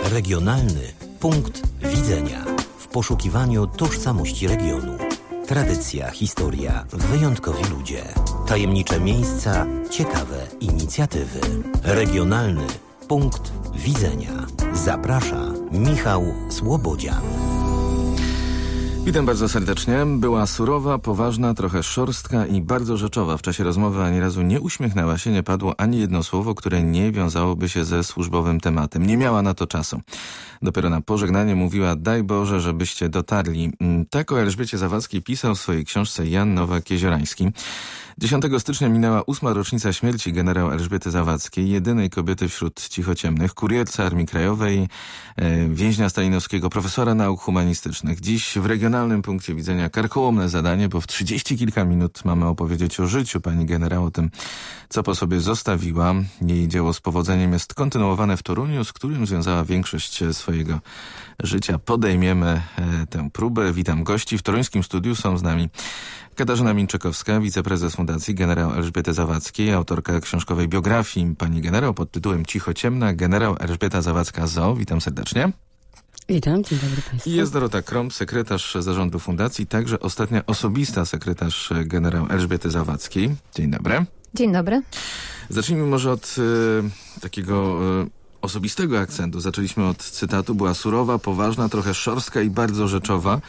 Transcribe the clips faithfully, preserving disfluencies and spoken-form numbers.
Regionalny punkt widzenia. W poszukiwaniu tożsamości regionu. Tradycja, historia, wyjątkowi ludzie. Tajemnicze miejsca, ciekawe inicjatywy. Regionalny punkt widzenia. Zaprasza Michał Słobodzian. Witam bardzo serdecznie. Była surowa, poważna, trochę szorstka i bardzo rzeczowa. W czasie rozmowy ani razu nie uśmiechnęła się, nie padło ani jedno słowo, które nie wiązałoby się ze służbowym tematem. Nie miała na to czasu. Dopiero na pożegnanie mówiła: daj Boże, żebyście dotarli. Tak o Elżbiecie Zawadzkiej pisał w swojej książce Jan Nowak-Jeziorański. dziesiątego stycznia minęła ósma rocznica śmierci generał Elżbiety Zawadzkiej, jedynej kobiety wśród cichociemnych, kurierce Armii Krajowej, e, więźnia stalinowskiego, profesora nauk humanistycznych. Dziś w regionalnym punkcie widzenia karkołomne zadanie, bo w trzydzieści kilka minut mamy opowiedzieć o życiu pani generał, o tym, co po sobie zostawiła. Jej dzieło z powodzeniem jest kontynuowane w Toruniu, z którym związała większość swojego życia. Podejmiemy e, tę próbę. Witam gości. W toruńskim studiu są z nami Katarzyna Minczykowska, wiceprezes Fundacji Generał Elżbiety Zawadzkiej, autorka książkowej biografii pani generał pod tytułem Cichociemna, generał Elżbieta Zawadzka z o o. Witam serdecznie. Witam, dzień dobry Państwu. I jest Dorota Krąb, sekretarz zarządu fundacji, także ostatnia osobista sekretarz generał Elżbiety Zawadzkiej. Dzień dobry. Dzień dobry. Zacznijmy może od y, takiego y, osobistego akcentu. Zaczęliśmy od cytatu. Była surowa, poważna, trochę szorstka i bardzo rzeczowa.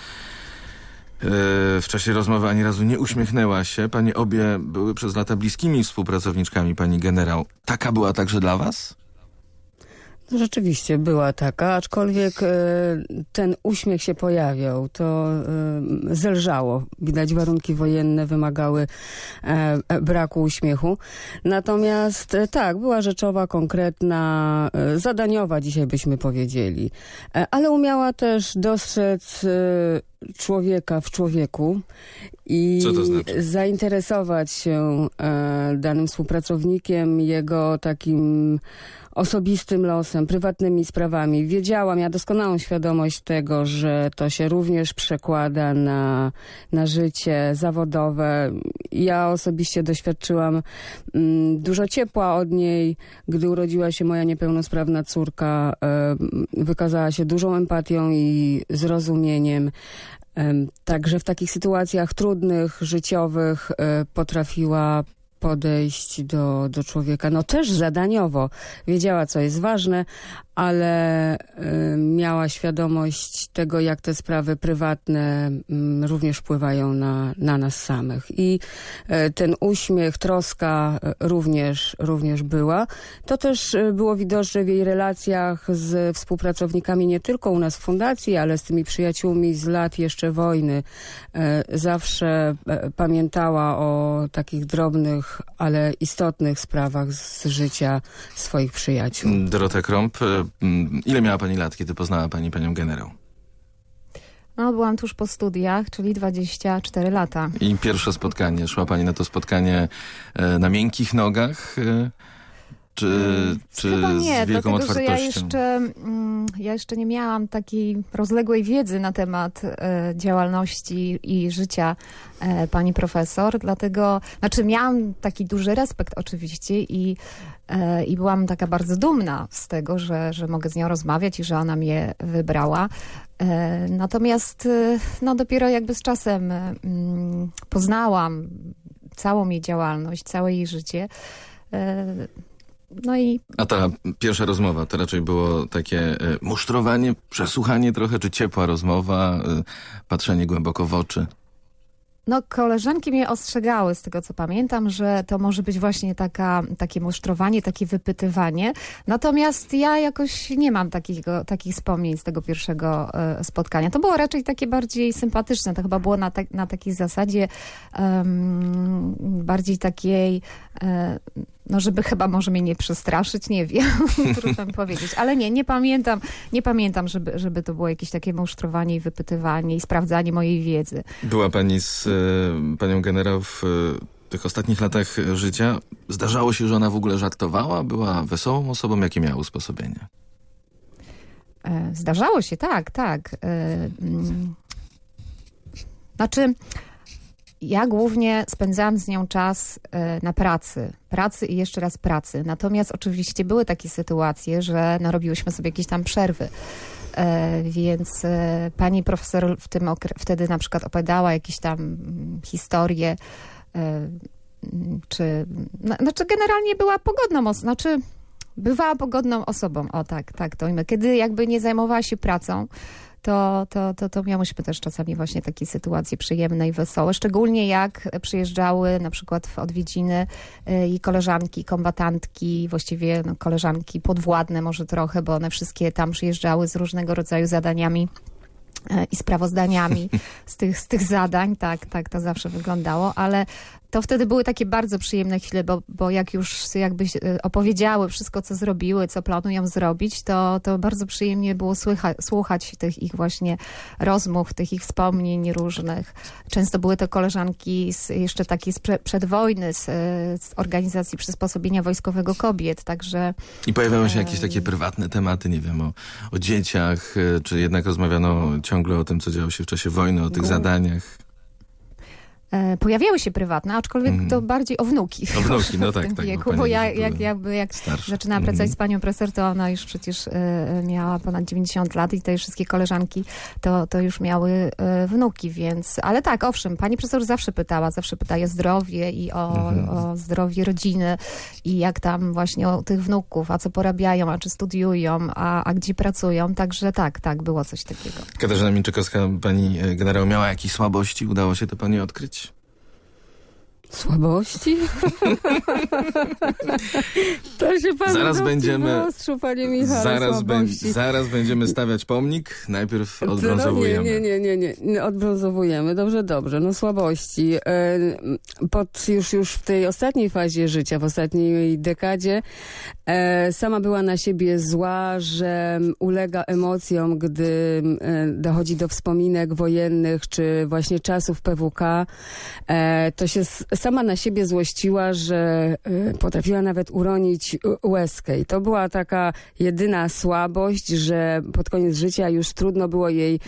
W czasie rozmowy ani razu nie uśmiechnęła się. Panie obie były przez lata bliskimi współpracowniczkami pani generał. Taka była także dla was? Rzeczywiście była taka, aczkolwiek e, ten uśmiech się pojawiał. To e, zelżało. Widać, warunki wojenne wymagały e, braku uśmiechu. Natomiast e, tak, była rzeczowa, konkretna, e, zadaniowa, dzisiaj byśmy powiedzieli. E, ale umiała też dostrzec e, człowieka w człowieku i Co to znaczy? zainteresować się e, danym współpracownikiem, jego takim osobistym losem, prywatnymi sprawami. Wiedziałam, ja doskonałą świadomość tego, że to się również przekłada na, na życie zawodowe. Ja osobiście doświadczyłam mm, dużo ciepła od niej. Gdy urodziła się moja niepełnosprawna córka, y, wykazała się dużą empatią i zrozumieniem. Także w takich sytuacjach trudnych, życiowych potrafiła podejść do, do człowieka, no też zadaniowo. Wiedziała, co jest ważne, ale y, miała świadomość tego, jak te sprawy prywatne y, również wpływają na, na nas samych. I y, ten uśmiech, troska y, również, również była. To też y, było widoczne w jej relacjach z współpracownikami nie tylko u nas w fundacji, ale z tymi przyjaciółmi z lat jeszcze wojny. Y, zawsze y, pamiętała o takich drobnych, ale istotnych sprawach z życia swoich przyjaciół. Dorota Krąb, ile miała pani lat, kiedy poznała pani panią generał? No, byłam tuż po studiach, czyli dwadzieścia cztery lata. I pierwsze spotkanie. Szła pani na to spotkanie e, na miękkich nogach? E, czy czy Chyba nie, z wielką dlatego, otwartością? że ja jeszcze, mm, ja jeszcze nie miałam takiej rozległej wiedzy na temat e, działalności i życia e, pani profesor, dlatego, znaczy miałam taki duży respekt oczywiście i, e, i byłam taka bardzo dumna z tego, że, że mogę z nią rozmawiać i że ona mnie wybrała. E, natomiast e, no dopiero jakby z czasem e, m, poznałam całą jej działalność, całe jej życie. E, No i... A ta pierwsza rozmowa to raczej było takie e, musztrowanie, przesłuchanie trochę, czy ciepła rozmowa, e, patrzenie głęboko w oczy? No, koleżanki mnie ostrzegały, z tego co pamiętam, że to może być właśnie taka, takie musztrowanie, takie wypytywanie. Natomiast ja jakoś nie mam takiego, takich wspomnień z tego pierwszego e, spotkania. To było raczej takie bardziej sympatyczne. To chyba było na, te, na takiej zasadzie um, bardziej takiej... E, no żeby chyba może mnie nie przestraszyć, nie wiem, trudno mi powiedzieć. Ale nie, nie pamiętam, nie pamiętam, żeby, żeby to było jakieś takie musztrowanie i wypytywanie i sprawdzanie mojej wiedzy. Była pani z e, panią generał w e, tych ostatnich latach życia. Zdarzało się, że ona w ogóle żartowała? Była wesołą osobą? Jakie miała usposobienie? E, zdarzało się, tak, tak. E, mm, znaczy... ja głównie spędzałam z nią czas e, na pracy. Pracy i jeszcze raz pracy. Natomiast oczywiście były takie sytuacje, że narobiłyśmy sobie jakieś tam przerwy. E, więc e, pani profesor w tym okre- wtedy na przykład opowiadała jakieś tam mm, historie, e, czy... No, znaczy generalnie była pogodną osobą, znaczy bywała pogodną osobą, o tak, tak to ujmę. Kiedy jakby nie zajmowała się pracą, to, to, to, to miałyśmy też czasami właśnie takie sytuacje przyjemne i wesołe. Szczególnie jak przyjeżdżały na przykład w odwiedziny i koleżanki, kombatantki, właściwie no, koleżanki podwładne może trochę, bo one wszystkie tam przyjeżdżały z różnego rodzaju zadaniami i sprawozdaniami z tych, z tych zadań. Tak, tak to zawsze wyglądało, ale to wtedy były takie bardzo przyjemne chwile, bo, bo jak już jakby opowiedziały wszystko, co zrobiły, co planują zrobić, to, to bardzo przyjemnie było słycha, słuchać tych ich właśnie rozmów, tych ich wspomnień różnych. Często były to koleżanki z, jeszcze takie z prze, przed wojny, z, z organizacji przysposobienia wojskowego kobiet, także... I pojawiały się jakieś takie prywatne tematy, nie wiem, o, o dzieciach, czy jednak rozmawiano ciągle o tym, co działo się w czasie wojny, o tych zadaniach? Pojawiały się prywatne, aczkolwiek mm. to bardziej o wnuki. O wnuki, no w tak, tym tak. wieku, bo ja jak, jakby jak zaczynałam pracować mm. z panią profesor, to ona już przecież y, miała ponad dziewięćdziesiąt lat i te wszystkie koleżanki to, to już miały y, wnuki, więc... Ale tak, owszem, pani profesor zawsze pytała, zawsze pytała o zdrowie i o, mm. o zdrowie rodziny i jak tam właśnie o tych wnuków, a co porabiają, a czy studiują, a, a gdzie pracują, także tak, tak, było coś takiego. Katarzyna Minczykowska, pani generał, miała jakieś słabości? Udało się to pani odkryć? Słabości? To się pan zaraz będziemy, ostrzu, panie Michale, zaraz, be, zaraz będziemy stawiać pomnik, najpierw odbrązowujemy. Nie, nie, nie, nie, nie, odbrązowujemy, dobrze, dobrze, no słabości. Pod, już, już w tej ostatniej fazie życia, w ostatniej dekadzie sama była na siebie zła, że ulega emocjom, gdy dochodzi do wspominek wojennych, czy właśnie czasów P W K, to się sama na siebie złościła, że potrafiła nawet uronić łezkę. I to była taka jedyna słabość, że pod koniec życia już trudno było jej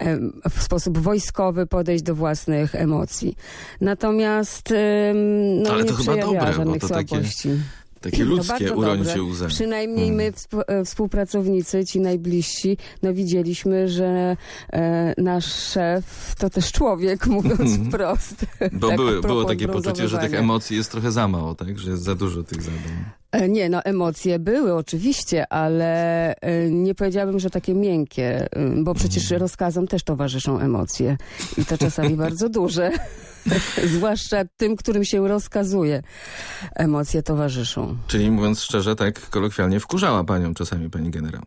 w sposób wojskowy podejść do własnych emocji. Natomiast no, ale nie to chyba dobre, żadnych bo to słabości. Takie... Takie ludzkie no uronicie łzę. Przynajmniej hmm. my, współpracownicy, ci najbliżsi, no widzieliśmy, że e, nasz szef to też człowiek, mówiąc wprost. Bo tak, były, było takie poczucie, że tych emocji jest trochę za mało, tak? Że jest za dużo tych zadań. E, nie, no emocje były oczywiście, ale e, nie powiedziałabym, że takie miękkie, e, bo przecież hmm. rozkazom też towarzyszą emocje. I to czasami bardzo duże. Zwłaszcza tym, którym się rozkazuje. Emocje towarzyszą. Czyli mówiąc szczerze, tak kolokwialnie wkurzała panią czasami pani generał.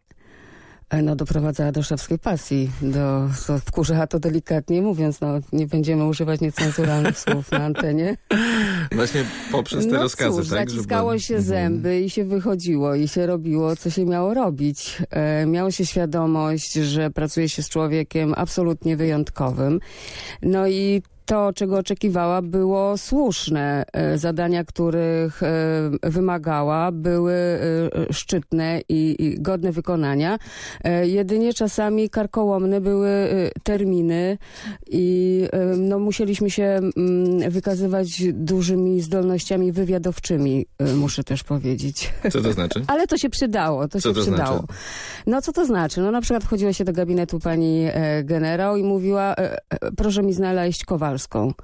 No doprowadzała do szewskiej pasji. Do, do, wkurzała to delikatnie mówiąc. No, nie będziemy używać niecenzuralnych słów na antenie. Właśnie poprzez te no rozkazy, cóż, tak? zaciskało żeby... się zęby i się wychodziło i się robiło, co się miało robić. E, miało się świadomość, że pracuje się z człowiekiem absolutnie wyjątkowym. No i to, czego oczekiwała, było słuszne. Zadania, których wymagała, były szczytne i godne wykonania. Jedynie czasami karkołomne były terminy i no, musieliśmy się wykazywać dużymi zdolnościami wywiadowczymi, muszę też powiedzieć. Co to znaczy? Ale to się przydało, to co się to przydało. Znaczy? No co to znaczy? No na przykład wchodziła się do gabinetu pani generał i mówiła, proszę mi znaleźć Kowalską.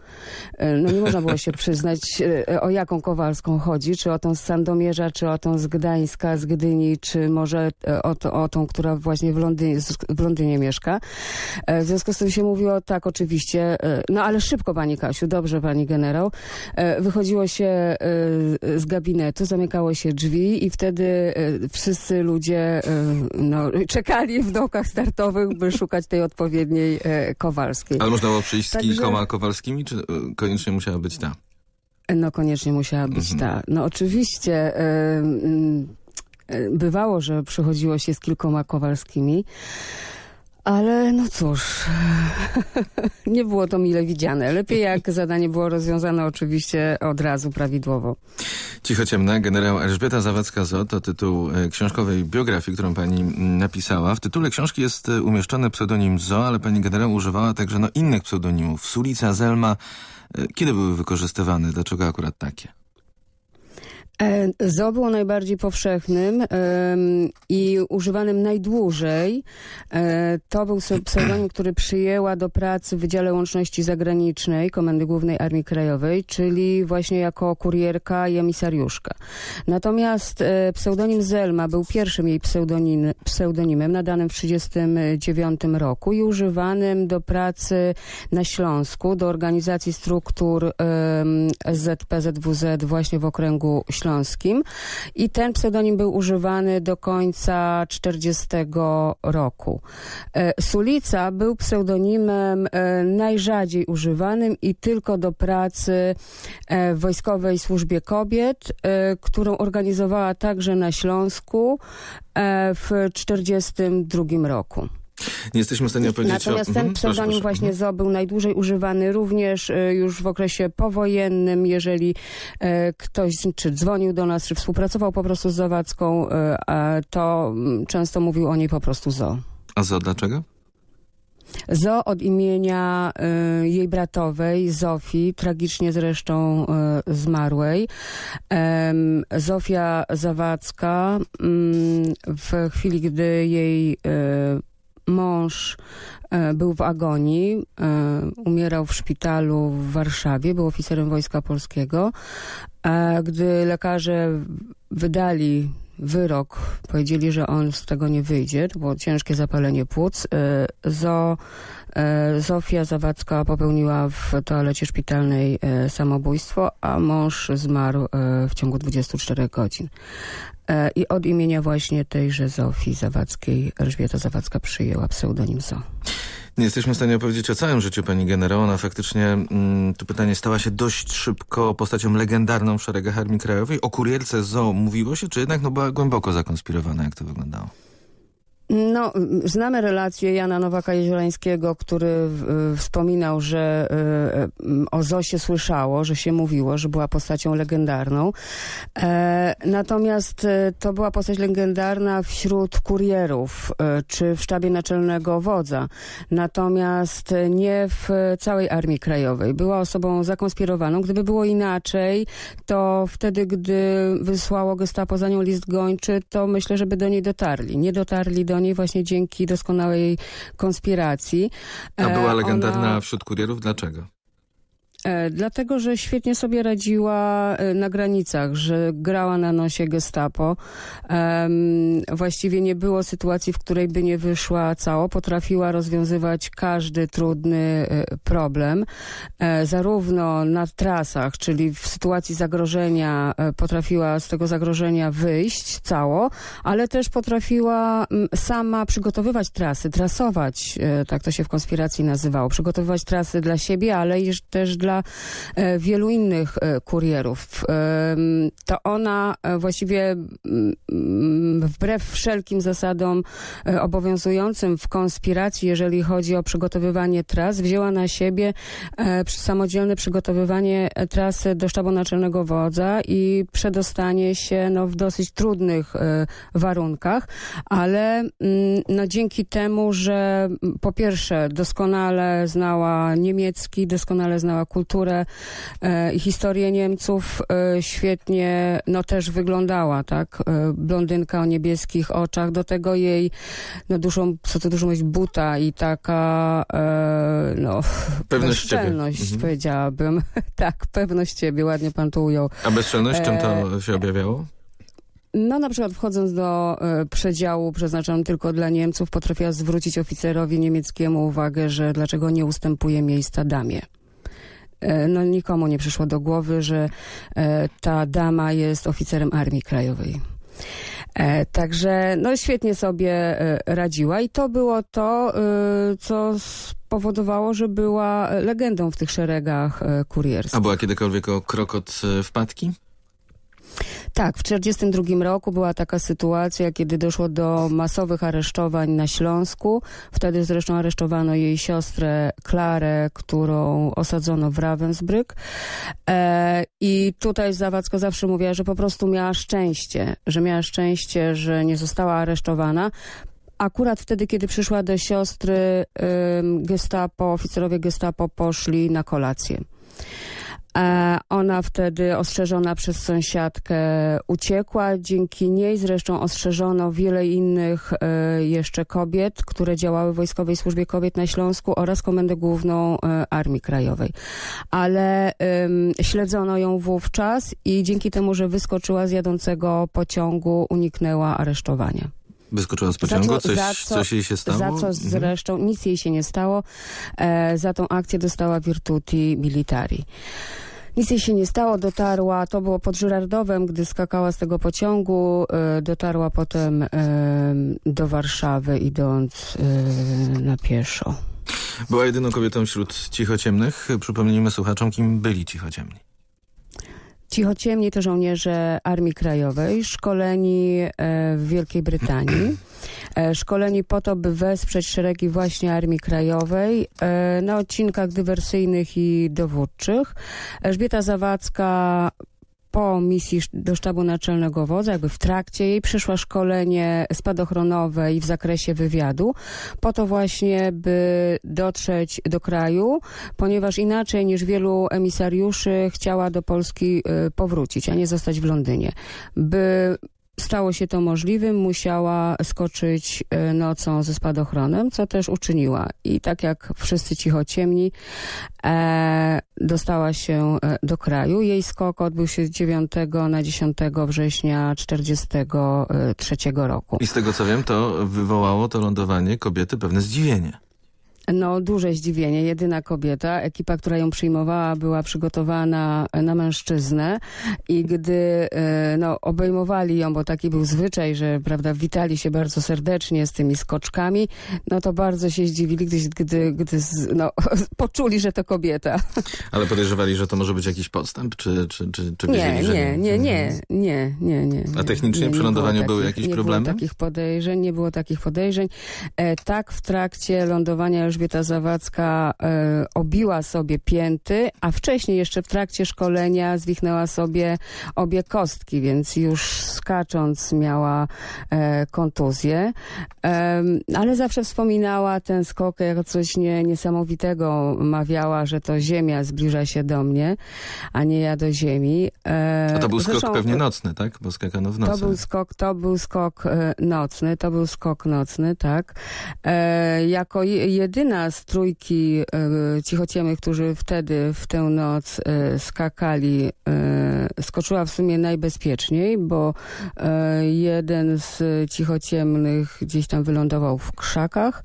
No nie można było się przyznać, o jaką Kowalską chodzi, czy o tą z Sandomierza, czy o tą z Gdańska, z Gdyni, czy może o, to, o tą, która właśnie w Londynie, w Londynie mieszka. W związku z tym się mówiło, tak, oczywiście, no ale szybko pani Kasiu, dobrze pani generał. Wychodziło się z gabinetu, zamykało się drzwi i wtedy wszyscy ludzie no, czekali w dołkach startowych, by szukać tej odpowiedniej Kowalskiej. Ale można było przyjść z Także... kilkoma Kowalskimi, czy koniecznie musiała być ta? No koniecznie musiała być mhm. ta. No oczywiście y, y, bywało, że przychodziło się z kilkoma Kowalskimi, Ale no cóż, nie było to mile widziane. Lepiej jak zadanie było rozwiązane oczywiście od razu prawidłowo. Cichociemna, generał Elżbieta Zawadzka-Zo to tytuł e, książkowej biografii, którą pani m, napisała. W tytule książki jest e, umieszczony pseudonim Zo, ale pani generał używała także no, innych pseudonimów. Sulica, Zelma. E, kiedy były wykorzystywane? Dlaczego akurat takie? Zo było najbardziej powszechnym um, i używanym najdłużej. E, to był pseudonim, który przyjęła do pracy w Wydziale Łączności Zagranicznej Komendy Głównej Armii Krajowej, czyli właśnie jako kurierka i emisariuszka. Natomiast e, pseudonim Zelma był pierwszym jej pseudonim, pseudonimem nadanym w tysiąc dziewięćset trzydziestym dziewiątym roku i używanym do pracy na Śląsku, do organizacji struktur um, S Z P Z W Z właśnie w okręgu śląskim. I ten pseudonim był używany do końca czterdziestego roku. Sulica był pseudonimem najrzadziej używanym i tylko do pracy w Wojskowej Służbie Kobiet, którą organizowała także na Śląsku w czterdziestym drugim roku. Nie jesteśmy w stanie opowiedzieć Natomiast o... ten Mhm, pseudonim proszę, proszę. właśnie Mhm. Zo był najdłużej używany również y, już w okresie powojennym, jeżeli y, ktoś czy dzwonił do nas, czy współpracował po prostu z Zawadzką, y, a to y, często mówił o niej po prostu Zo. A Zo dlaczego? Zo od imienia y, jej bratowej, Zofii, tragicznie zresztą y, zmarłej. Em, Zofia Zawadzka y, w chwili, gdy jej y, mąż e, był w agonii, e, umierał w szpitalu w Warszawie, był oficerem Wojska Polskiego. A gdy lekarze wydali wyrok, powiedzieli, że on z tego nie wyjdzie, to było ciężkie zapalenie płuc, e, Zo, e, Zofia Zawadzka popełniła w toalecie szpitalnej e, samobójstwo, a mąż zmarł e, w ciągu dwudziestu czterech godzin. I od imienia właśnie tejże Zofii Zawadzkiej Elżbieta Zawadzka przyjęła pseudonim Zo. Nie jesteśmy w stanie opowiedzieć o całym życiu pani generał. Ona faktycznie, mm, to pytanie, stała się dość szybko postacią legendarną w szeregach Armii Krajowej. O kurierce Zo mówiło się, czy jednak no, była głęboko zakonspirowana? Jak to wyglądało? No, znamy relację Jana Nowaka-Jeziorańskiego, który y, wspominał, że y, o Zo się słyszało, że się mówiło, że była postacią legendarną. E, natomiast y, to była postać legendarna wśród kurierów, y, czy w sztabie naczelnego wodza. Natomiast y, nie w całej Armii Krajowej. Była osobą zakonspirowaną. Gdyby było inaczej, to wtedy, gdy wysłało Gestapo za nią list gończy, to myślę, żeby do niej dotarli. Nie dotarli do niej właśnie dzięki doskonałej konspiracji. A była legendarna Ona... wśród kurierów? Dlaczego? E, dlatego, że świetnie sobie radziła e, na granicach, że grała na nosie Gestapo. E, właściwie nie było sytuacji, w której by nie wyszła cało. Potrafiła rozwiązywać każdy trudny e, problem. E, zarówno na trasach, czyli w sytuacji zagrożenia e, potrafiła z tego zagrożenia wyjść cało, ale też potrafiła m, sama przygotowywać trasy, trasować, e, tak to się w konspiracji nazywało, przygotowywać trasy dla siebie, ale też dla dla e, wielu innych e, kurierów. E, to ona e, właściwie m, wbrew wszelkim zasadom e, obowiązującym w konspiracji, jeżeli chodzi o przygotowywanie tras, wzięła na siebie e, samodzielne przygotowywanie trasy do sztabu naczelnego wodza i przedostanie się no, w dosyć trudnych e, warunkach, ale m, no, dzięki temu, że po pierwsze doskonale znała niemiecki, doskonale znała kulturę e, i historię Niemców, e, świetnie no też wyglądała, tak? E, blondynka o niebieskich oczach, do tego jej no dużą, co to dużo mówić, buta i taka e, no pewność bezczelność, siebie. Mhm. powiedziałabym. Tak, pewność siebie, ładnie pan tu ujął. A bezczelność czym to się objawiało? No na przykład wchodząc do e, przedziału przeznaczonym tylko dla Niemców, potrafiła zwrócić oficerowi niemieckiemu uwagę, że dlaczego nie ustępuje miejsca damie. E, no nikomu nie przyszło do głowy, że e, ta dama jest oficerem Armii Krajowej. E, także no świetnie sobie e, radziła i to było to, e, co spowodowało, że była legendą w tych szeregach e, kurierskich. A była kiedykolwiek o krok od e, wpadki? Tak, w czterdziestym drugim roku była taka sytuacja, kiedy doszło do masowych aresztowań na Śląsku. Wtedy zresztą aresztowano jej siostrę Klarę, którą osadzono w Ravensbrück. E, I tutaj Zawadzka zawsze mówiła, że po prostu miała szczęście, że miała szczęście, że nie została aresztowana. Akurat wtedy, kiedy przyszła do siostry, ym, gestapo, oficerowie gestapo poszli na kolację. E, ona wtedy, ostrzeżona przez sąsiadkę, uciekła. Dzięki niej zresztą ostrzeżono wiele innych e, jeszcze kobiet, które działały w Wojskowej Służbie Kobiet na Śląsku oraz Komendę Główną e, Armii Krajowej. Ale e, śledzono ją wówczas i dzięki temu, że wyskoczyła z jadącego pociągu, uniknęła aresztowania. Wyskoczyła z pociągu? Za co, coś, za co, coś jej się stało? Za co zresztą mhm. nic jej się nie stało. E, za tą akcję dostała Virtuti Militari. Nic jej się nie stało, dotarła, to było pod Żyrardowem, gdy skakała z tego pociągu, e, dotarła potem e, do Warszawy, idąc e, na pieszo. Była jedyną kobietą wśród cichociemnych. Przypomnijmy słuchaczom, kim byli cichociemni. Cichociemni to żołnierze Armii Krajowej, szkoleni w Wielkiej Brytanii. Szkoleni po to, by wesprzeć szeregi właśnie Armii Krajowej na odcinkach dywersyjnych i dowódczych. Elżbieta Zawadzka po misji do sztabu naczelnego wodza, jakby w trakcie jej, przyszła szkolenie spadochronowe i w zakresie wywiadu, po to właśnie, by dotrzeć do kraju, ponieważ inaczej niż wielu emisariuszy chciała do Polski y, powrócić, a nie zostać w Londynie. By stało się to możliwym, musiała skoczyć nocą ze spadochronem, co też uczyniła. I tak jak wszyscy cichociemni, e, dostała się do kraju. Jej skok odbył się z dziewiątego na dziesiątego września czterdziestego trzeciego roku. I z tego co wiem, to wywołało to lądowanie kobiety pewne zdziwienie. No, duże zdziwienie. Jedyna kobieta. Ekipa, która ją przyjmowała, była przygotowana na mężczyznę i gdy no, obejmowali ją, bo taki był zwyczaj, że prawda, witali się bardzo serdecznie z tymi skoczkami, no to bardzo się zdziwili, gdy, gdy, gdy no, poczuli, że to kobieta. Ale podejrzewali, że to może być jakiś podstęp? Czy, czy, czy, czy nie, wiedzieli, że nie, nie, nie, nie, nie, nie. A technicznie nie, przy lądowaniu takich, były jakieś nie problemy? Nie było takich podejrzeń, nie było takich podejrzeń. E, tak w trakcie lądowania Elżbieta Zawadzka e, obiła sobie pięty, a wcześniej jeszcze w trakcie szkolenia zwichnęła sobie obie kostki, więc już skacząc miała e, kontuzję. E, ale zawsze wspominała ten skok jako coś nie, niesamowitego. Mawiała, że to ziemia zbliża się do mnie, a nie ja do ziemi. E, a to był zresztą, skok pewnie nocny, tak? Bo skakano w nocy. To był skok, to był skok e, nocny, to był skok nocny, tak. E, jako jedyna z trójki e, cichociemnych, którzy wtedy w tę noc e, skakali, e, skoczyła w sumie najbezpieczniej, bo e, jeden z cichociemnych gdzieś tam wylądował w krzakach,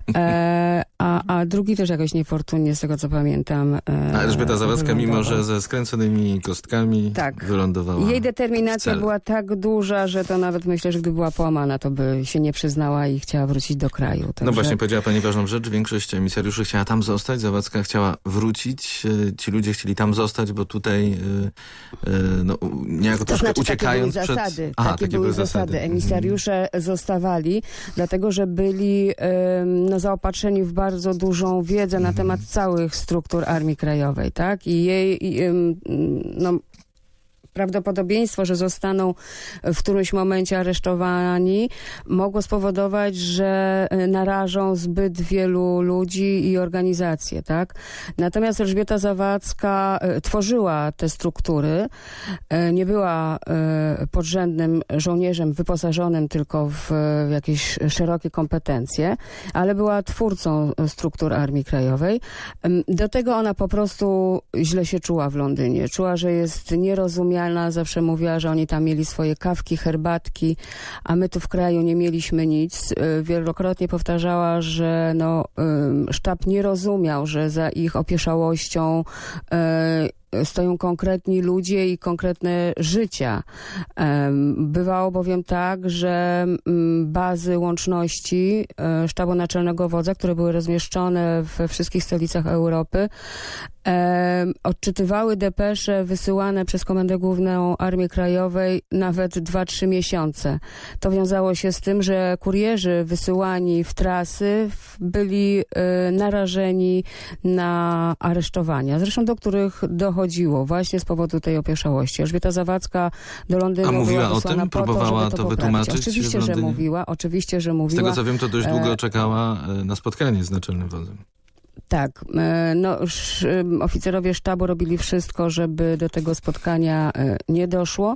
e, a, a drugi też jakoś niefortunnie, z tego co pamiętam. E, a Elżbieta Zawadzka, wylądował. mimo że ze skręconymi kostkami tak. wylądowała. Jej determinacja była tak duża, że to nawet myślę, że gdyby była połamana, to by się nie przyznała i chciała wrócić do kraju. Także... No właśnie, powiedziała pani ważną rzecz. Większość emisariuszy chciała tam zostać, Zawadzka chciała wrócić. Ci ludzie chcieli tam zostać, bo tutaj no, niejako to troszkę znaczy, uciekając takie były przed... zasady. Aha, takie, takie były były zasady. zasady. Emisariusze mhm. zostawali, dlatego że byli no, zaopatrzeni w bardzo dużą wiedzę mhm. na temat całych struktur Armii Krajowej, tak? I jej i, no, prawdopodobieństwo, że zostaną w którymś momencie aresztowani, mogło spowodować, że narażą zbyt wielu ludzi i organizacje, tak? Natomiast Elżbieta Zawadzka tworzyła te struktury, nie była podrzędnym żołnierzem wyposażonym tylko w jakieś szerokie kompetencje, ale była twórcą struktur Armii Krajowej. Do tego ona po prostu źle się czuła w Londynie. Czuła, że jest nierozumiana. Zawsze mówiła, że oni tam mieli swoje kawki, herbatki, a my tu w kraju nie mieliśmy nic. Wielokrotnie powtarzała, że no, sztab nie rozumiał, że za ich opieszałością stoją konkretni ludzie i konkretne życia. Bywało bowiem tak, że bazy łączności Sztabu Naczelnego Wodza, które były rozmieszczone we wszystkich stolicach Europy, odczytywały depesze wysyłane przez Komendę Główną Armii Krajowej nawet dwa trzy miesiące. To wiązało się z tym, że kurierzy wysyłani w trasy byli narażeni na aresztowania, zresztą do których dochodziło właśnie z powodu tej opieszałości. Elżbieta Zawadzka do Londynu A mówiła była o tym? po Próbowała to, to, to wytłumaczyć Oczywiście, w że Londynie? mówiła. Oczywiście, że mówiła. Z tego co wiem, to dość długo czekała na spotkanie z Naczelnym Wodzem. Tak, no oficerowie sztabu robili wszystko, żeby do tego spotkania nie doszło.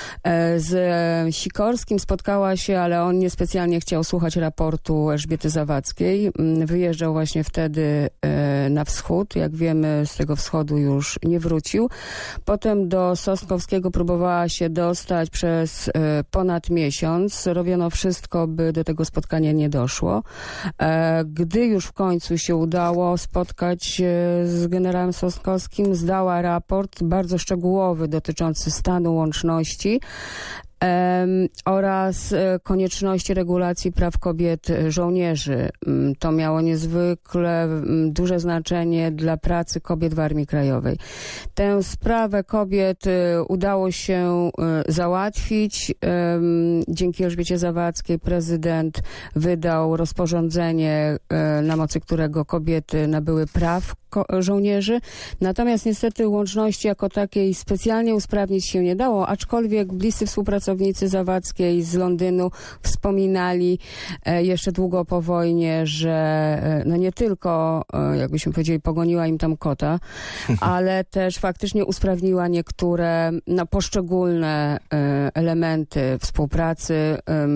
Z Sikorskim spotkała się, ale on niespecjalnie chciał słuchać raportu Elżbiety Zawadzkiej. Wyjeżdżał właśnie wtedy na wschód. Jak wiemy, z tego wschodu już nie wrócił. Potem do Sosnkowskiego próbowała się dostać przez ponad miesiąc. Robiono wszystko, by do tego spotkania nie doszło. Gdy już w końcu się udało spotkać się z generałem Sosnkowskim, zdała raport bardzo szczegółowy dotyczący stanu łączności Um, oraz e, konieczności regulacji praw kobiet żołnierzy. Um, to miało niezwykle um, duże znaczenie dla pracy kobiet w Armii Krajowej. Tę sprawę kobiet e, udało się e, załatwić. E, dzięki Elżbiecie Zawadzkiej prezydent wydał rozporządzenie, e, na mocy którego kobiety nabyły praw żołnierzy. Natomiast niestety łączności jako takiej specjalnie usprawnić się nie dało, aczkolwiek bliscy współpracownicy Zawadzkiej z Londynu wspominali e, jeszcze długo po wojnie, że e, no nie tylko, e, jakbyśmy powiedzieli, pogoniła im tam kota, ale też faktycznie usprawniła niektóre no, poszczególne e, elementy współpracy, e,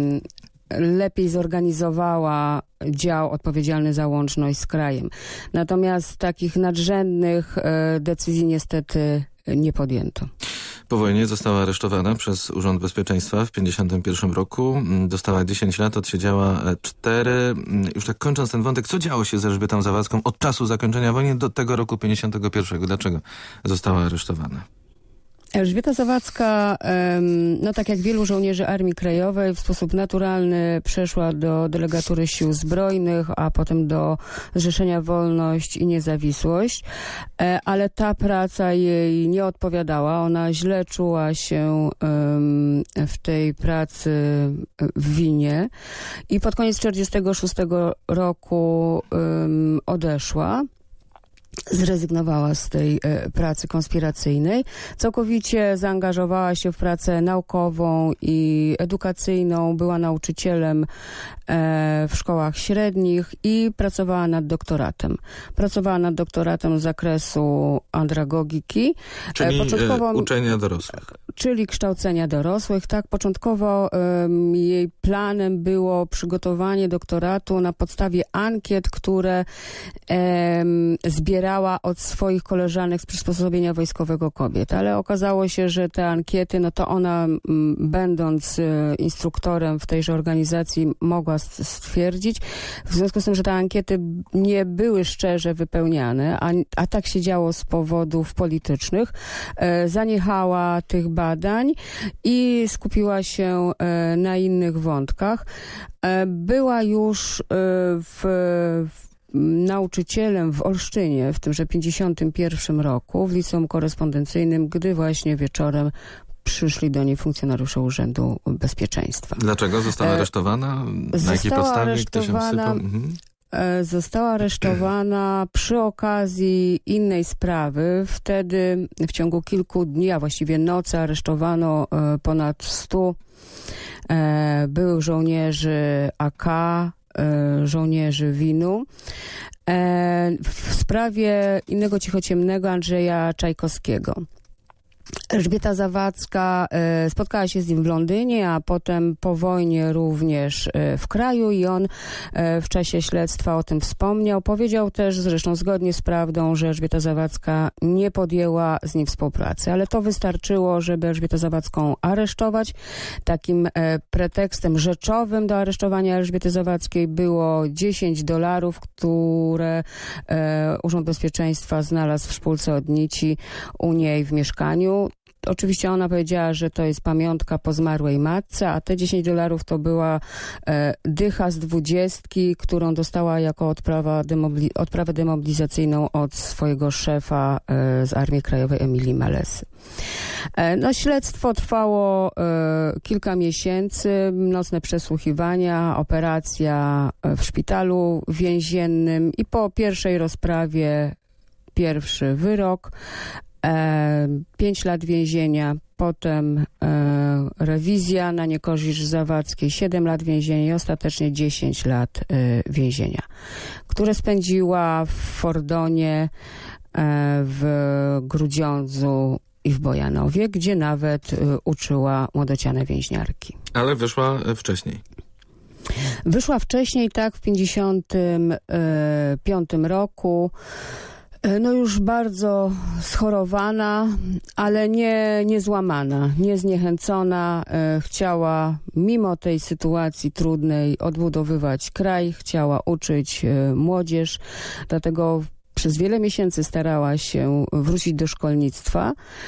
lepiej zorganizowała dział odpowiedzialny za łączność z krajem. Natomiast takich nadrzędnych e, decyzji niestety nie podjęto. Po wojnie została aresztowana przez Urząd Bezpieczeństwa w pięćdziesiątym pierwszym roku. Dostała dziesięć lat, odsiedziała cztery. Już tak kończąc ten wątek, co działo się z Elżbietą Zawadzką od czasu zakończenia wojny do tego roku pięćdziesiątego pierwszego? Dlaczego została aresztowana? Elżbieta Zawadzka, no tak jak wielu żołnierzy Armii Krajowej, w sposób naturalny przeszła do delegatury Sił Zbrojnych, a potem do Zrzeszenia Wolność i Niezawisłość, ale ta praca jej nie odpowiadała. Ona źle czuła się w tej pracy w Winie i pod koniec czterdziestego szóstego roku odeszła. Zrezygnowała z tej e, pracy konspiracyjnej. Całkowicie zaangażowała się w pracę naukową i edukacyjną. Była nauczycielem e, w szkołach średnich i pracowała nad doktoratem. Pracowała nad doktoratem z zakresu andragogiki. Czyli e, początkowo, e, uczenia dorosłych. Czyli kształcenia dorosłych. Tak, początkowo e, jej planem było przygotowanie doktoratu na podstawie ankiet, które e, zbierała od swoich koleżanek z przysposobienia wojskowego kobiet, ale okazało się, że te ankiety, no to ona m, będąc e, instruktorem w tejże organizacji mogła stwierdzić, w związku z tym, że te ankiety nie były szczerze wypełniane, a, a tak się działo z powodów politycznych, e, zaniechała tych badań i skupiła się e, na innych wątkach. E, była już e, w, w nauczycielem w Olsztynie w tymże pięćdziesiątym pierwszym roku w liceum korespondencyjnym, gdy właśnie wieczorem przyszli do niej funkcjonariusze Urzędu Bezpieczeństwa. Dlaczego została aresztowana? Na jakiej podstawie? Kto się wsypał? Mhm. Została aresztowana przy okazji innej sprawy. Wtedy w ciągu kilku dni, a właściwie nocy aresztowano ponad stu byłych żołnierzy A K, żołnierzy Winu w sprawie innego cichociemnego Andrzeja Czajkowskiego. Elżbieta Zawadzka e, spotkała się z nim w Londynie, a potem po wojnie również e, w kraju i on e, w czasie śledztwa o tym wspomniał. Powiedział też, zresztą zgodnie z prawdą, że Elżbieta Zawadzka nie podjęła z nim współpracy, ale to wystarczyło, żeby Elżbietę Zawadzką aresztować. Takim e, pretekstem rzeczowym do aresztowania Elżbiety Zawadzkiej było dziesięć dolarów, które e, Urząd Bezpieczeństwa znalazł w szpulce od nici u niej w mieszkaniu. Oczywiście ona powiedziała, że to jest pamiątka po zmarłej matce, a te dziesięć dolarów to była e, dycha z dwudziestki, którą dostała jako odprawa demobli- odprawę demobilizacyjną od swojego szefa e, z Armii Krajowej Emilii Malesy. E, no, śledztwo trwało e, kilka miesięcy, nocne przesłuchiwania, operacja w szpitalu więziennym i po pierwszej rozprawie pierwszy wyrok. E, pięć lat więzienia, potem e, rewizja na niekorzyść Zawadzkiej, siedem lat więzienia i ostatecznie dziesięć lat e, więzienia, które spędziła w Fordonie, e, w Grudziądzu i w Bojanowie, gdzie nawet e, uczyła młodociane więźniarki. Ale wyszła wcześniej. Wyszła wcześniej, tak, w pięćdziesiątym piątym roku. No już bardzo schorowana, ale nie, nie złamana, nie zniechęcona. E, chciała mimo tej sytuacji trudnej odbudowywać kraj, chciała uczyć e, młodzież, dlatego przez wiele miesięcy starała się wrócić do szkolnictwa.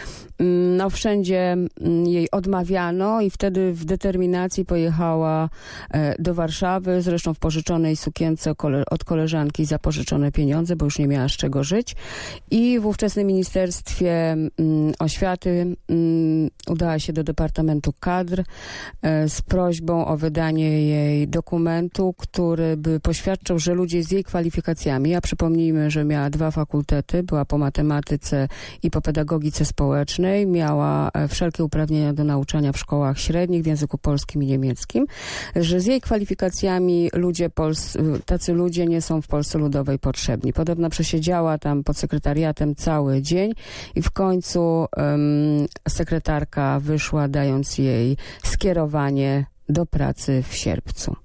No wszędzie jej odmawiano i wtedy w determinacji pojechała do Warszawy, zresztą w pożyczonej sukience od koleżanki za pożyczone pieniądze, bo już nie miała z czego żyć. I w ówczesnym Ministerstwie Oświaty udała się do Departamentu Kadr z prośbą o wydanie jej dokumentu, który by poświadczał, że ludzie z jej kwalifikacjami, a przypomnijmy, że miała dwa fakultety, była po matematyce i po pedagogice społecznej, miała wszelkie uprawnienia do nauczania w szkołach średnich w języku polskim i niemieckim, że z jej kwalifikacjami ludzie pols- tacy ludzie nie są w Polsce Ludowej potrzebni. Podobno przesiedziała tam pod sekretariatem cały dzień i w końcu um, sekretarka wyszła, dając jej skierowanie do pracy w Sierpcu.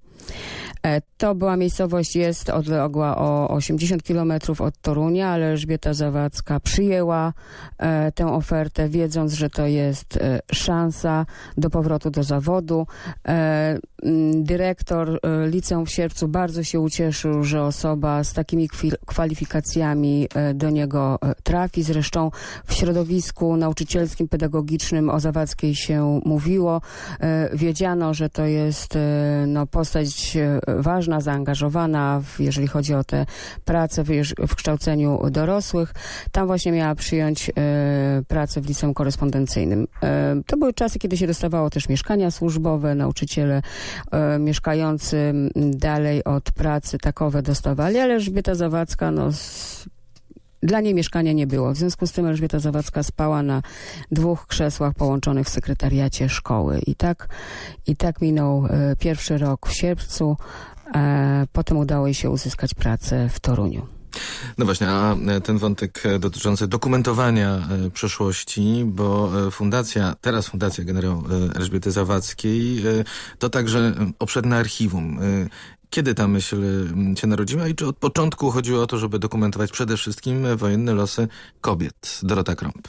To była miejscowość, jest odległa o osiemdziesiąt kilometrów od Torunia, ale Elżbieta Zawadzka przyjęła e, tę ofertę, wiedząc, że to jest e, szansa do powrotu do zawodu. E, dyrektor e, liceum w Sierpcu bardzo się ucieszył, że osoba z takimi kwi- kwalifikacjami e, do niego e, trafi. Zresztą w środowisku nauczycielskim, pedagogicznym o Zawadzkiej się mówiło. E, wiedziano, że to jest e, no, postać e, ważna, zaangażowana, w, jeżeli chodzi o tę pracę w, w kształceniu dorosłych. Tam właśnie miała przyjąć e, pracę w liceum korespondencyjnym. E, to były czasy, kiedy się dostawało też mieszkania służbowe. Nauczyciele e, mieszkający dalej od pracy takowe dostawali, ale Elżbieta Zawadzka, no, z, dla niej mieszkania nie było. W związku z tym Elżbieta Zawadzka spała na dwóch krzesłach połączonych w sekretariacie szkoły. I tak, i tak minął e, pierwszy rok w Sierpcu. E, potem udało jej się uzyskać pracę w Toruniu. No właśnie, a ten wątek dotyczący dokumentowania przeszłości, bo fundacja, teraz Fundacja Generał Elżbiety Zawadzkiej, to także obszerne archiwum. Kiedy ta myśl się narodziła i czy od początku chodziło o to, żeby dokumentować przede wszystkim wojenne losy kobiet? Dorota Krąb.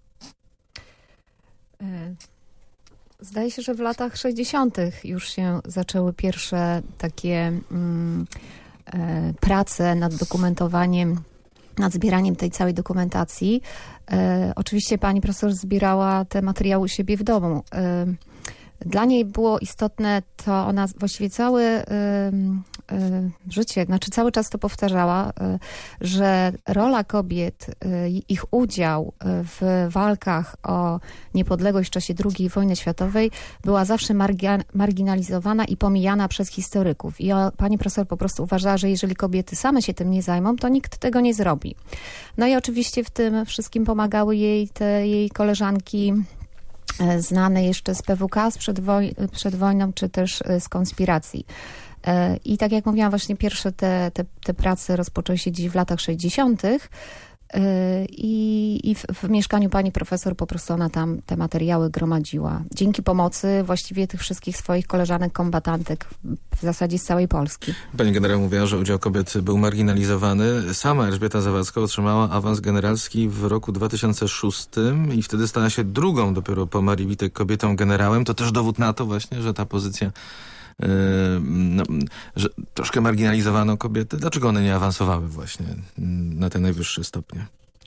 Zdaje się, że w latach sześćdziesiątych już się zaczęły pierwsze takie mm, e, prace nad dokumentowaniem, nad zbieraniem tej całej dokumentacji. E, oczywiście pani profesor zbierała te materiały u siebie w domu. E, Dla niej było istotne to, ona właściwie całe y, y, życie, znaczy cały czas to powtarzała, y, że rola kobiet, y, ich udział w walkach o niepodległość w czasie drugiej wojny światowej była zawsze margi- marginalizowana i pomijana przez historyków. I o, pani profesor po prostu uważała, że jeżeli kobiety same się tym nie zajmą, to nikt tego nie zrobi. No i oczywiście w tym wszystkim pomagały jej te jej koleżanki znane jeszcze z P W K sprzed woj- przed wojną, czy też z konspiracji. I tak jak mówiłam, właśnie pierwsze te, te, te prace rozpoczęły się dziś w latach sześćdziesiątych. I, i w, w mieszkaniu pani profesor po prostu ona tam te materiały gromadziła. Dzięki pomocy właściwie tych wszystkich swoich koleżanek kombatantek w zasadzie z całej Polski. Pani generał mówiła, że udział kobiet był marginalizowany. Sama Elżbieta Zawadzka otrzymała awans generalski w roku dwa tysiące szóstym i wtedy stała się drugą dopiero po Marii Witek kobietą generałem. To też dowód na to właśnie, że ta pozycja Yy, no, że troszkę marginalizowano kobiety. Dlaczego one nie awansowały właśnie na te najwyższe stopnie?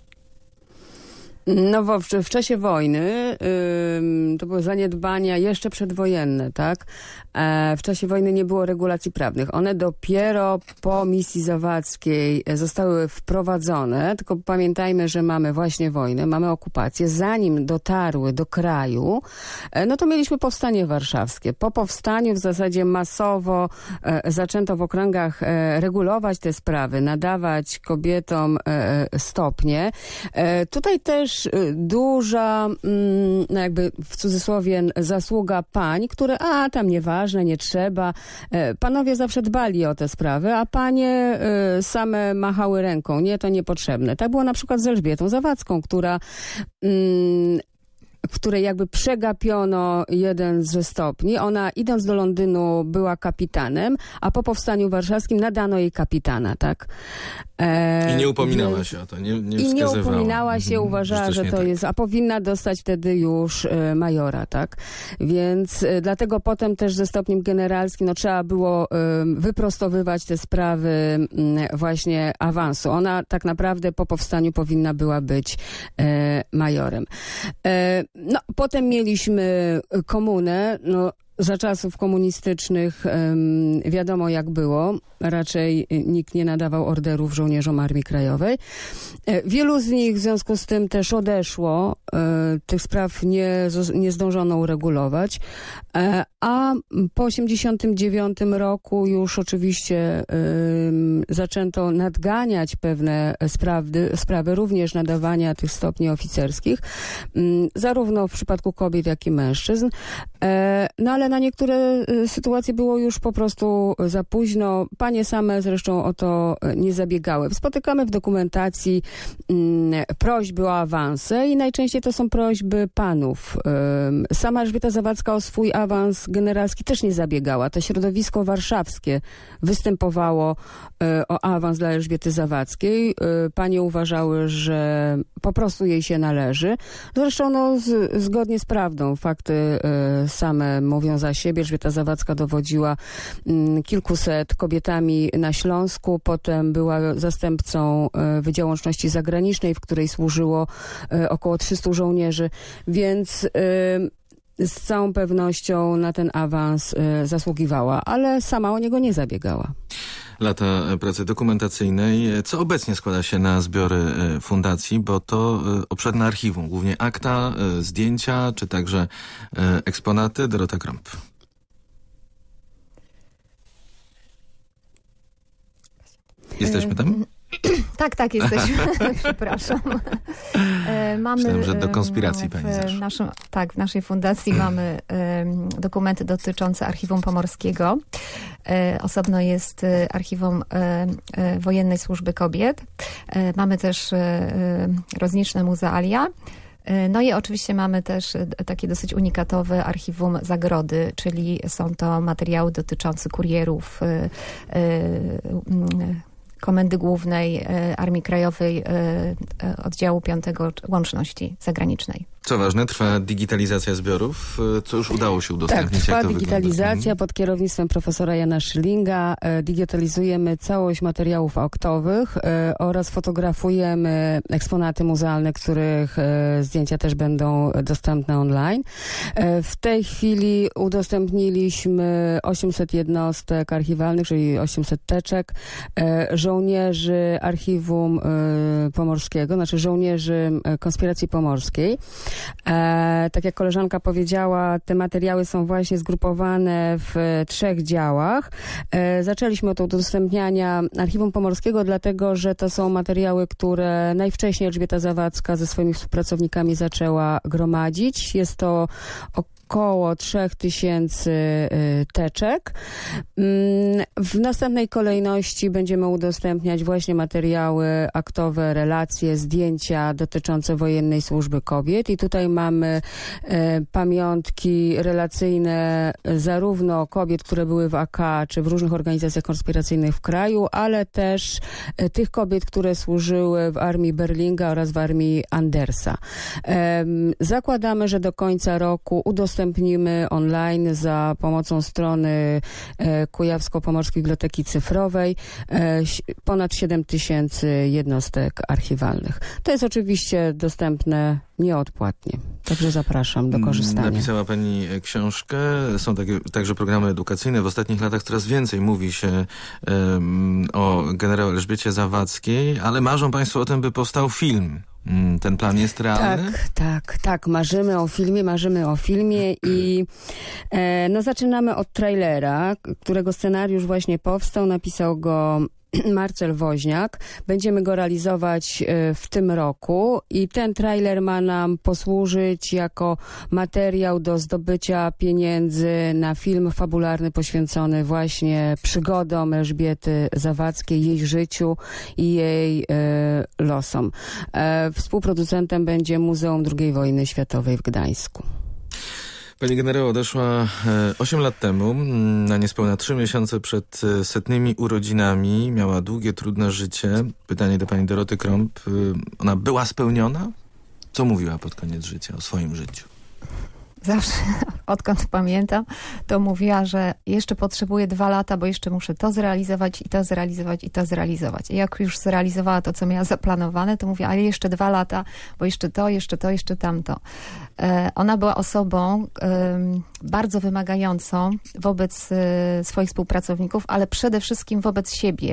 No w, w czasie wojny ym, to były zaniedbania jeszcze przedwojenne, tak? E, w czasie wojny nie było regulacji prawnych. One dopiero po misji zawadzkiej zostały wprowadzone, tylko pamiętajmy, że mamy właśnie wojnę, mamy okupację. Zanim dotarły do kraju, e, no to mieliśmy powstanie warszawskie. Po powstaniu w zasadzie masowo e, zaczęto w okręgach e, regulować te sprawy, nadawać kobietom e, stopnie. E, tutaj też duża, no jakby w cudzysłowie, zasługa pań, które, a tam nieważne, nie trzeba. Panowie zawsze dbali o te sprawy, a panie same machały ręką. Nie, to niepotrzebne. Tak było na przykład z Elżbietą Zawadzką, która w której jakby przegapiono jeden ze stopni. Ona idąc do Londynu była kapitanem, a po powstaniu warszawskim nadano jej kapitana, tak? E, I nie upominała więc, się o to, nie, nie I nie wskazywała. upominała się, uważała, że to tak jest, a powinna dostać wtedy już e, majora, tak? Więc e, dlatego potem też ze stopniem generalskim no, trzeba było e, wyprostowywać te sprawy m, właśnie awansu. Ona tak naprawdę po powstaniu powinna była być e, majorem. E, no, potem mieliśmy komunę, no za czasów komunistycznych um, wiadomo jak było. Raczej nikt nie nadawał orderów żołnierzom Armii Krajowej. E, wielu z nich w związku z tym też odeszło. E, tych spraw nie, nie zdążono uregulować. E, a po osiemdziesiątym dziewiątym roku już oczywiście e, zaczęto nadganiać pewne sprawy, sprawy również nadawania tych stopni oficerskich. M, zarówno w przypadku kobiet, jak i mężczyzn. E, no ale na niektóre sytuacje było już po prostu za późno. Panie same zresztą o to nie zabiegały. Spotykamy w dokumentacji mm, prośby o awanse i najczęściej to są prośby panów. Ym, sama Elżbieta Zawadzka o swój awans generalski też nie zabiegała. To środowisko warszawskie występowało y, o awans dla Elżbiety Zawadzkiej. Y, panie uważały, że po prostu jej się należy. Zresztą no, z, zgodnie z prawdą. Fakty y, same mówią za siebie. Elżbieta Zawadzka dowodziła y, kilkuset kobietami na Śląsku, potem była zastępcą y, Wydziału Łączności Zagranicznej, w której służyło y, około trzystu żołnierzy, więc y, z całą pewnością na ten awans y, zasługiwała, ale sama o niego nie zabiegała. Lata pracy dokumentacyjnej. Co obecnie składa się na zbiory fundacji, bo to obszerne archiwum, głównie akta, zdjęcia, czy także eksponaty. Dorota Krąb. Jesteśmy tam? Tak, tak, jesteśmy. Przepraszam. Mamy Myślałem, że do konspiracji pani zaszła. Naszym, tak, w naszej fundacji mamy um, dokumenty dotyczące Archiwum Pomorskiego. E, osobno jest Archiwum e, e, Wojennej Służby Kobiet. E, mamy też e, rozliczne muzealia. No i oczywiście mamy też takie dosyć unikatowe archiwum Zagrody, czyli są to materiały dotyczące kurierów, y, y, Komendy Głównej Armii Krajowej Oddziału piątego Łączności Zagranicznej. Co ważne, trwa digitalizacja zbiorów, co już udało się udostępnić. Tak, trwa jak to digitalizacja wygląda? pod kierownictwem profesora Jana Szyllinga. Digitalizujemy całość materiałów aktowych oraz fotografujemy eksponaty muzealne, których zdjęcia też będą dostępne online. W tej chwili udostępniliśmy osiemset jednostek archiwalnych, czyli osiemset teczek, żołnierzy Archiwum Pomorskiego, znaczy żołnierzy Konspiracji Pomorskiej. E, tak jak koleżanka powiedziała, te materiały są właśnie zgrupowane w trzech działach. E, zaczęliśmy od udostępniania Archiwum Pomorskiego, dlatego że to są materiały, które najwcześniej Elżbieta Zawadzka ze swoimi współpracownikami zaczęła gromadzić. Jest to około trzech tysięcy teczek. W następnej kolejności będziemy udostępniać właśnie materiały aktowe, relacje, zdjęcia dotyczące wojennej służby kobiet i tutaj mamy pamiątki relacyjne zarówno kobiet, które były w A K czy w różnych organizacjach konspiracyjnych w kraju, ale też tych kobiet, które służyły w armii Berlinga oraz w armii Andersa. Zakładamy, że do końca roku udostępnimy online za pomocą strony Kujawsko-Pomorskiej Biblioteki Cyfrowej ponad siedem tysięcy jednostek archiwalnych. To jest oczywiście dostępne nieodpłatnie. Także zapraszam do korzystania. Napisała pani książkę. Są takie, także programy edukacyjne. W ostatnich latach coraz więcej mówi się um, o generał Elżbiecie Zawadzkiej, ale marzą państwo o tym, by powstał film. Ten plan jest realny? Tak, tak, tak. Marzymy o filmie, marzymy o filmie i e, no zaczynamy od trailera, którego scenariusz właśnie powstał. Napisał go Marcel Woźniak. Będziemy go realizować w tym roku i ten trailer ma nam posłużyć jako materiał do zdobycia pieniędzy na film fabularny poświęcony właśnie przygodom Elżbiety Zawadzkiej, jej życiu i jej e, losom. E, współproducentem będzie Muzeum drugiej Wojny Światowej w Gdańsku. Pani generał odeszła osiem lat temu, na niespełna trzy miesiące przed setnymi urodzinami. Miała długie, trudne życie. Pytanie do pani Doroty Krąb. Ona była spełniona? Co mówiła pod koniec życia o swoim życiu? Zawsze, odkąd pamiętam, to mówiła, że jeszcze potrzebuję dwa lata, bo jeszcze muszę to zrealizować i to zrealizować i to zrealizować. I jak już zrealizowała to, co miała zaplanowane, to mówiła, ale jeszcze dwa lata, bo jeszcze to, jeszcze to, jeszcze tamto. E, ona była osobą e, bardzo wymagającą wobec e, swoich współpracowników, ale przede wszystkim wobec siebie.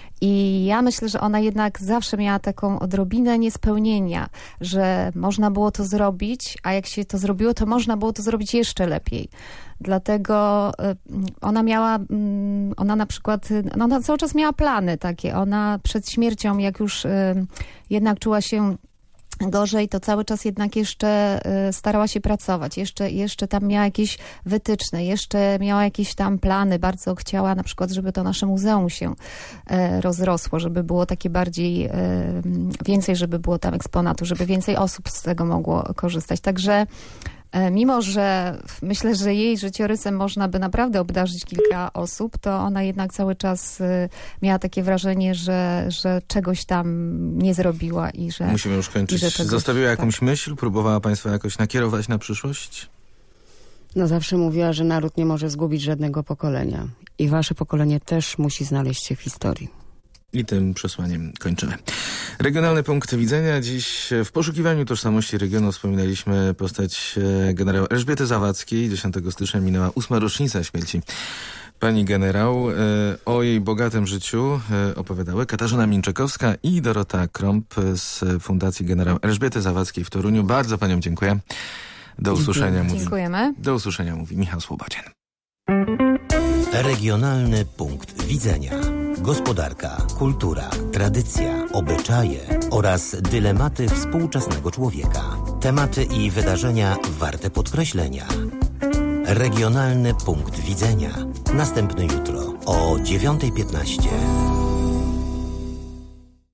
I ja myślę, że ona jednak zawsze miała taką odrobinę niespełnienia, że można było to zrobić, a jak się to zrobiło, to można było to zrobić jeszcze lepiej. Dlatego ona miała, ona na przykład, no ona cały czas miała plany takie. Ona przed śmiercią, jak już jednak czuła się gorzej, to cały czas jednak jeszcze y, starała się pracować. Jeszcze, jeszcze tam miała jakieś wytyczne, jeszcze miała jakieś tam plany. Bardzo chciała na przykład, żeby to nasze muzeum się y, rozrosło, żeby było takie bardziej, y, więcej, żeby było tam eksponatów, żeby więcej osób z tego mogło korzystać. Także mimo, że myślę, że jej życiorysem można by naprawdę obdarzyć kilka osób, to ona jednak cały czas miała takie wrażenie, że, że czegoś tam nie zrobiła i że... Musimy już kończyć. Czegoś, Zostawiła jakąś tak. myśl? Próbowała państwa jakoś nakierować na przyszłość? No zawsze mówiła, że naród nie może zgubić żadnego pokolenia. I wasze pokolenie też musi znaleźć się w historii. I tym przesłaniem kończymy. Regionalny punkt widzenia. Dziś w poszukiwaniu tożsamości regionu wspominaliśmy postać generał Elżbiety Zawadzkiej. dziesiątego stycznia minęła ósma rocznica śmierci pani generał. O jej bogatym życiu opowiadały Katarzyna Minczykowska i Dorota Krąb z Fundacji Generał Elżbiety Zawadzkiej w Toruniu. Bardzo paniom dziękuję. Do usłyszenia. Mówi, Dziękujemy. Do usłyszenia mówi Michał Słobodzian. Regionalny punkt widzenia. Gospodarka, kultura, tradycja, obyczaje oraz dylematy współczesnego człowieka. Tematy i wydarzenia warte podkreślenia. Regionalny punkt widzenia. Następny jutro o dziewiąta piętnaście.